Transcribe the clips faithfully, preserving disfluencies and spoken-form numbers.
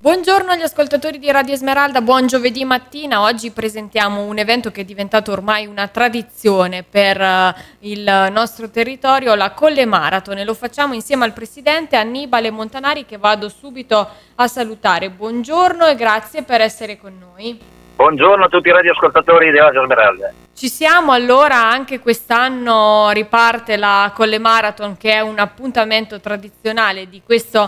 Buongiorno agli ascoltatori di Radio Esmeralda, buon giovedì mattina. Oggi presentiamo un evento che è diventato ormai una tradizione per uh, il nostro territorio, la Colle Marathon, e lo facciamo insieme al presidente Annibale Montanari, che vado subito a salutare. Buongiorno e grazie per essere con noi. Buongiorno a tutti i radioascoltatori di Radio Esmeralda. Ci siamo allora, anche quest'anno riparte la Colle Marathon, che è un appuntamento tradizionale di questo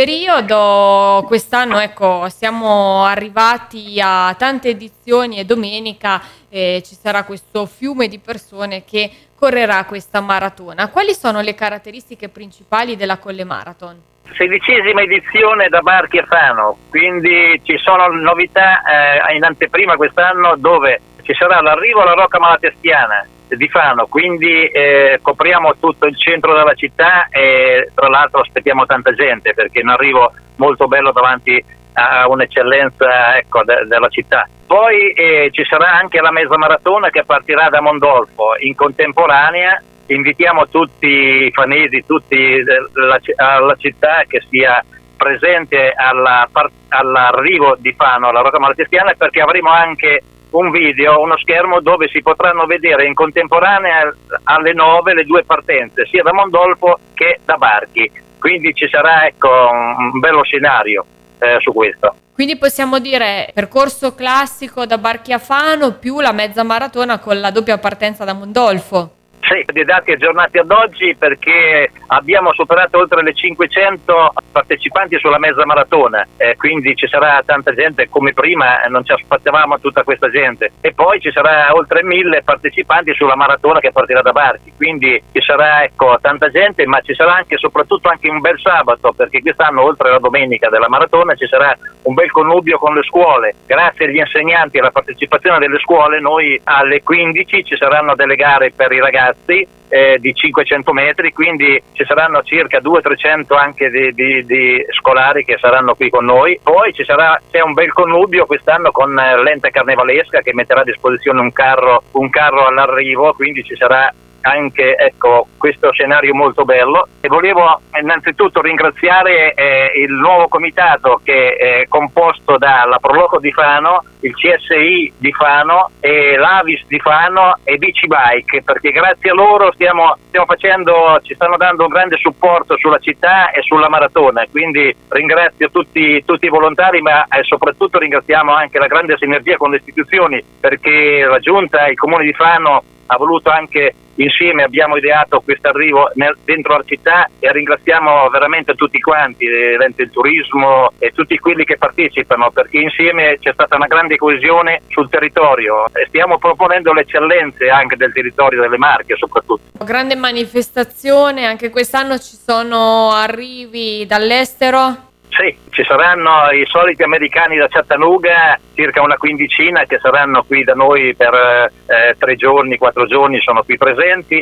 periodo. Quest'anno ecco siamo arrivati a tante edizioni e domenica eh, ci sarà questo fiume di persone che correrà questa maratona. Quali sono le caratteristiche principali della Colle Marathon? Sedicesima edizione da Barchi e Fano, quindi ci sono novità eh, in anteprima quest'anno, dove ci sarà l'arrivo alla Rocca Malatestiana di Fano, quindi eh, copriamo tutto il centro della città e tra l'altro aspettiamo tanta gente perché è un arrivo molto bello davanti a un'eccellenza ecco, de- della città. Poi eh, ci sarà anche la mezza maratona che partirà da Mondolfo. In contemporanea invitiamo tutti i fanesi, tutti la, alla città che sia presente alla, all'arrivo di Fano alla Rocca Malatestiana, perché avremo anche un video, uno schermo dove si potranno vedere in contemporanea alle nove le due partenze, sia da Mondolfo che da Barchi. Quindi ci sarà ecco un bello scenario eh, su questo. Quindi possiamo dire percorso classico da Barchi a Fano più la mezza maratona con la doppia partenza da Mondolfo. Sì, dei dati aggiornati ad oggi, perché abbiamo superato oltre le cinquecento partecipanti sulla mezza maratona, eh, quindi ci sarà tanta gente come prima, non ci aspettavamo tutta questa gente, e poi ci sarà oltre mille partecipanti sulla maratona che partirà da Barchi, quindi ci sarà ecco tanta gente, ma ci sarà anche soprattutto anche un bel sabato, perché quest'anno oltre alla domenica della maratona ci sarà un bel connubio con le scuole. Grazie agli insegnanti e alla partecipazione delle scuole, noi alle quindici ci saranno delle gare per i ragazzi Eh, di cinquecento metri, quindi ci saranno circa duecento trecento anche di, di, di scolari che saranno qui con noi. Poi ci sarà c'è un bel connubio quest'anno con eh, l'ente carnevalesca che metterà a disposizione un carro un carro all'arrivo, quindi ci sarà anche ecco questo scenario molto bello. E volevo innanzitutto ringraziare eh, il nuovo comitato che è composto dalla Proloco di Fano, il C S I di Fano e l'Avis di Fano e Bici Bike, perché grazie a loro stiamo, stiamo facendo, ci stanno dando un grande supporto sulla città e sulla maratona, quindi ringrazio tutti, tutti i volontari, ma eh, soprattutto ringraziamo anche la grande sinergia con le istituzioni, perché la Giunta e il Comune di Fano ha voluto anche insieme, abbiamo ideato questo arrivo nel, dentro la città, e ringraziamo veramente tutti quanti, l'ente del turismo e tutti quelli che partecipano, perché insieme c'è stata una grande coesione sul territorio e stiamo proponendo le eccellenze anche del territorio delle Marche soprattutto. Grande manifestazione, anche quest'anno ci sono arrivi dall'estero? Sì, ci saranno i soliti americani da Chattanooga, circa una quindicina, che saranno qui da noi per eh, tre giorni, quattro giorni, sono qui presenti,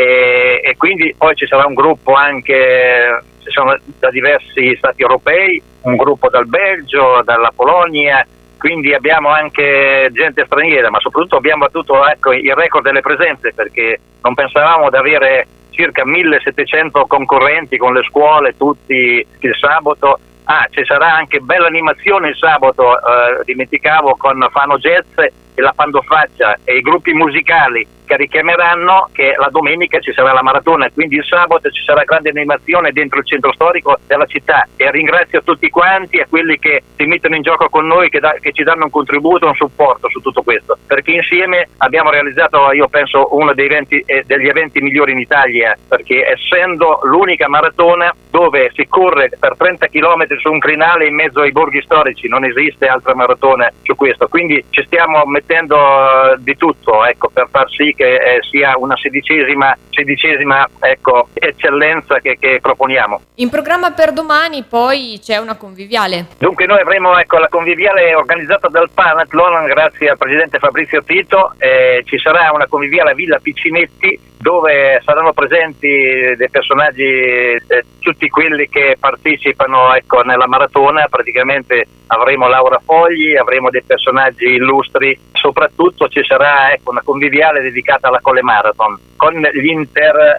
e, e quindi poi ci sarà un gruppo anche, ci sono da diversi stati europei, un gruppo dal Belgio, dalla Polonia, quindi abbiamo anche gente straniera, ma soprattutto abbiamo battuto ecco, il record delle presenze, perché non pensavamo di avere circa millesettecento concorrenti con le scuole tutti il sabato. Ah, ci sarà anche bella animazione il sabato, eh, dimenticavo, con Fano Jazz e la Pandofaccia e i gruppi musicali che richiameranno, che la domenica ci sarà la maratona, quindi il sabato ci sarà grande animazione dentro il centro storico della città. E ringrazio tutti quanti e quelli che si mettono in gioco con noi, che, da, che ci danno un contributo, un supporto su tutto questo, perché insieme abbiamo realizzato, io penso, uno dei eventi, eh, degli eventi migliori in Italia, perché essendo l'unica maratona dove si corre per trenta chilometri su un crinale in mezzo ai borghi storici, non esiste altra maratona su questo, quindi ci stiamo mettendo uh, di tutto ecco, per far sì che eh, sia una sedicesima, sedicesima ecco, eccellenza che, che proponiamo. In programma per domani poi c'è una conviviale. Dunque noi avremo ecco, la conviviale organizzata dal Panathlon grazie al presidente Fabrizio Tito, eh, ci sarà una conviviale a Villa Piccinetti dove saranno presenti dei personaggi, eh, tutti quelli che partecipano ecco, nella maratona. Praticamente avremo Laura Fogli, avremo dei personaggi illustri, soprattutto ci sarà ecco, una conviviale dedicata alla Colle Marathon con gli inter,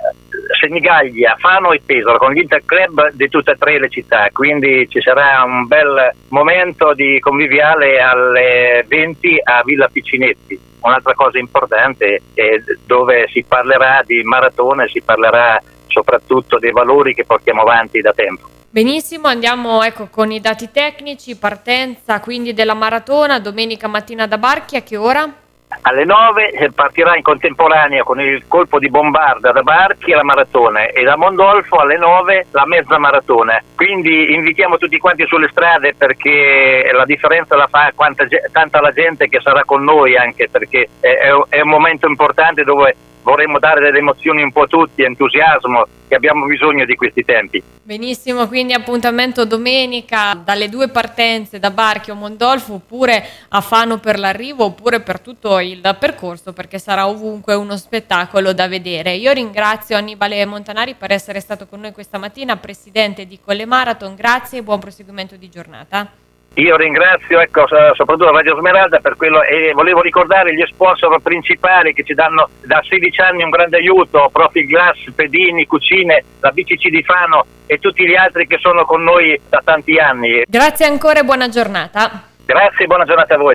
Senigallia, Fano e Pesaro, con gli interclub di tutte e tre le città, quindi ci sarà un bel momento di conviviale alle venti a Villa Piccinetti. Un'altra cosa importante è dove si parlerà di maratona, si parlerà soprattutto dei valori che portiamo avanti da tempo. Benissimo, andiamo ecco con i dati tecnici, partenza quindi della maratona, domenica mattina da Barchi, a che ora? Alle nove partirà in contemporanea con il colpo di bombarda da Barchi la maratona e da Mondolfo alle nove la mezza maratona. Quindi invitiamo tutti quanti sulle strade perché la differenza la fa quanta, tanta la gente che sarà con noi, anche perché è, è un momento importante dove vorremmo dare delle emozioni un po' a tutti, entusiasmo, che abbiamo bisogno di questi tempi. Benissimo, quindi appuntamento domenica dalle due partenze da Barchi o Mondolfo, oppure a Fano per l'arrivo, oppure per tutto il percorso, perché sarà ovunque uno spettacolo da vedere. Io ringrazio Annibale Montanari per essere stato con noi questa mattina, presidente di Collemarathon, grazie e buon proseguimento di giornata. Io ringrazio ecco, soprattutto Radio Smeralda per quello, e volevo ricordare gli sponsor principali che ci danno da sedici anni un grande aiuto: Profil Glass, Pedini, Cucine, la B C C di Fano e tutti gli altri che sono con noi da tanti anni. Grazie ancora e buona giornata. Grazie e buona giornata a voi.